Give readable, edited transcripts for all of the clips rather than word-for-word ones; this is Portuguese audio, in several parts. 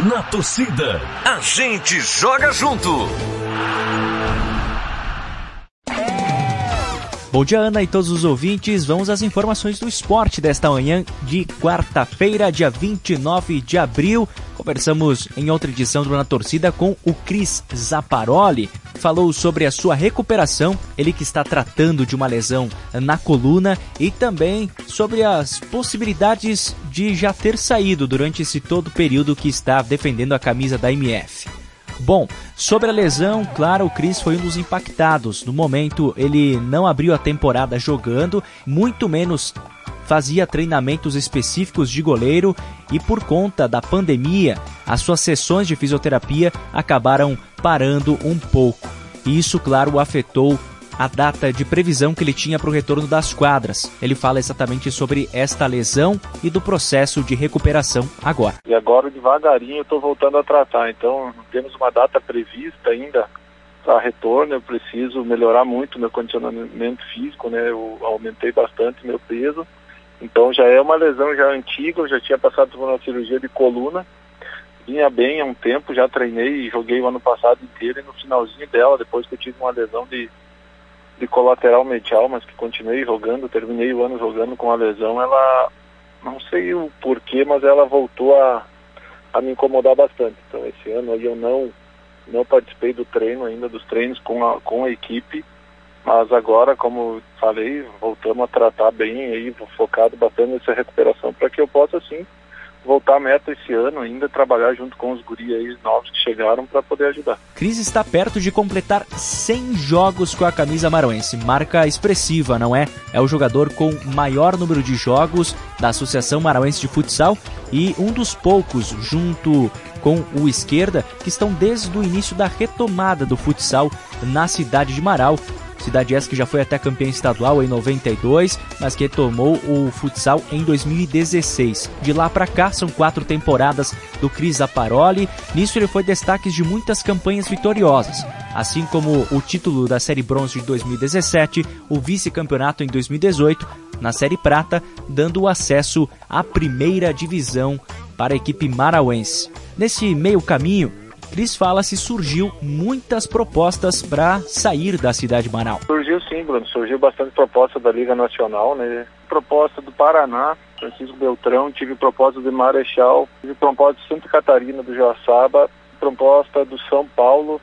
Na torcida, a gente joga junto. Bom dia, Ana, e todos os ouvintes. Vamos às informações do esporte desta manhã de quarta-feira, dia 29 de abril. Conversamos em outra edição do Na Torcida com o Cris Zaparoli. Falou sobre a sua recuperação, ele que está tratando de uma lesão na coluna, e também sobre as possibilidades de já ter saído durante esse todo período que está defendendo a camisa da MF. Bom, sobre a lesão, claro, o Cris foi um dos impactados. No momento, ele não abriu a temporada jogando, muito menos fazia treinamentos específicos de goleiro, e por conta da pandemia, as suas sessões de fisioterapia acabaram parando um pouco. E isso, claro, afetou a data de previsão que ele tinha para o retorno das quadras. Ele fala exatamente sobre esta lesão e do processo de recuperação agora. E agora, devagarinho, eu estou voltando a tratar. Então, não temos uma data prevista ainda para retorno. Eu preciso melhorar muito meu condicionamento físico, né? Eu aumentei bastante meu peso. Então, já é uma lesão já antiga. Eu já tinha passado por uma cirurgia de coluna. Vinha bem há um tempo, já treinei e joguei o ano passado inteiro. E no finalzinho dela, depois que eu tive uma lesão de colateral medial, mas que continuei jogando, terminei o ano jogando com a lesão, ela, não sei o porquê, mas ela voltou a me incomodar bastante. Então esse ano aí eu não participei do treino ainda, dos treinos com a equipe, mas agora, como falei, voltamos a tratar bem aí, focado bastante nessa recuperação, para que eu possa sim voltar à meta esse ano, ainda trabalhar junto com os guris aí novos que chegaram para poder ajudar. Cris está perto de completar 100 jogos com a camisa maranhense, marca expressiva, não é? É o jogador com maior número de jogos da Associação Maranhense de Futsal e um dos poucos, junto com o Esquerda, que estão desde o início da retomada do futsal na cidade de Marau. Cidade essa que já foi até campeã estadual em 92, mas que retomou o futsal em 2016. De lá para cá, são 4 temporadas do Cris Zaparoli. Nisso ele foi destaque de muitas campanhas vitoriosas, assim como o título da Série Bronze de 2017, o vice-campeonato em 2018, na Série Prata, dando o acesso à primeira divisão para a equipe marauense. Nesse meio caminho, Cris fala se surgiu muitas propostas para sair da cidade de Manaus. Surgiu sim, Bruno. Surgiu bastante proposta da Liga Nacional, né? Proposta do Paraná, Francisco Beltrão, tive proposta de Marechal, tive proposta de Santa Catarina, do Joaçaba, proposta do São Paulo,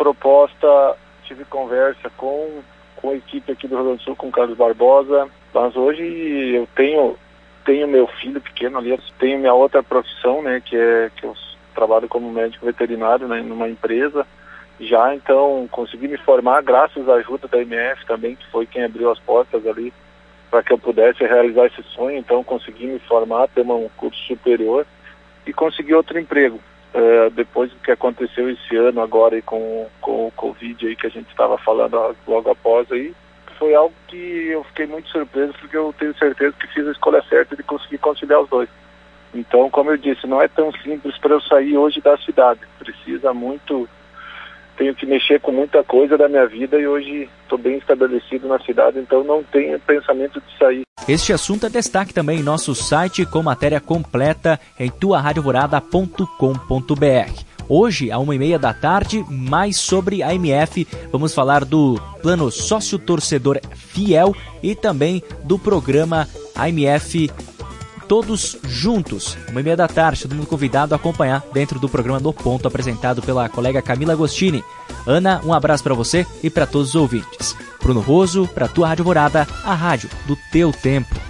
tive conversa com a equipe aqui do Rio Grande do Sul, com o Carlos Barbosa, mas hoje eu tenho meu filho pequeno ali, tenho minha outra profissão, né, que eu trabalho como médico veterinário, né, numa empresa já, então consegui me formar graças à ajuda da MF também, que foi quem abriu as portas ali para que eu pudesse realizar esse sonho. Então consegui me formar, ter um curso superior e consegui outro emprego. Depois do que aconteceu esse ano agora aí com o Covid aí que a gente estava falando logo após aí, foi algo que eu fiquei muito surpreso, porque eu tenho certeza que fiz a escolha certa de conseguir conciliar os dois. Então, como eu disse, não é tão simples para eu sair hoje da cidade. Precisa muito, tenho que mexer com muita coisa da minha vida e hoje estou bem estabelecido na cidade, então não tenho pensamento de sair. Este assunto é destaque também em nosso site com matéria completa em tuaradiovorada.com.br. Hoje, à 1h30 da tarde, mais sobre a MF, vamos falar do plano sócio-torcedor fiel e também do programa AMF Todos Juntos, 1h30 da tarde, todo mundo convidado a acompanhar dentro do programa No Ponto, apresentado pela colega Camila Agostini. Ana, um abraço para você e para todos os ouvintes. Bruno Roso, para Tua Rádio Alvorada, a rádio do teu tempo.